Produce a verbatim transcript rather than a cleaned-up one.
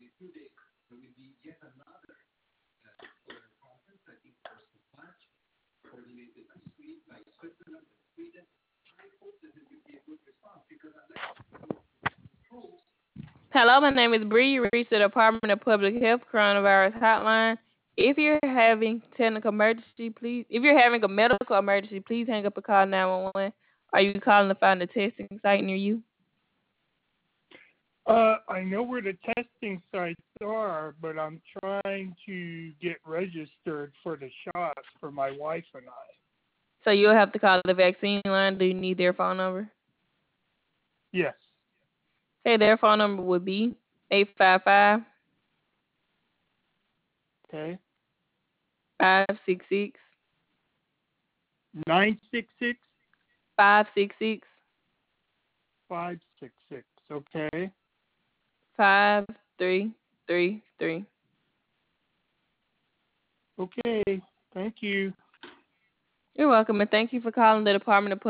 Hello, my name is Bree. You reached the Department of Public Health Coronavirus Hotline. If you're having technical emergency, please. If you're having a medical emergency, please hang up and call nine one one. Are you calling to find a testing site near you? Uh, I know where the testing sites are, but I'm trying to get registered for the shots for my wife and I. So you'll have to call the vaccine line. Do you need their phone number? Yes. Okay, their phone number would be eight five five, Okay. five six six, nine six six, five six six, five six six. Okay. five three three three. Okay. Thank you. You're welcome, and thank you for calling the Department of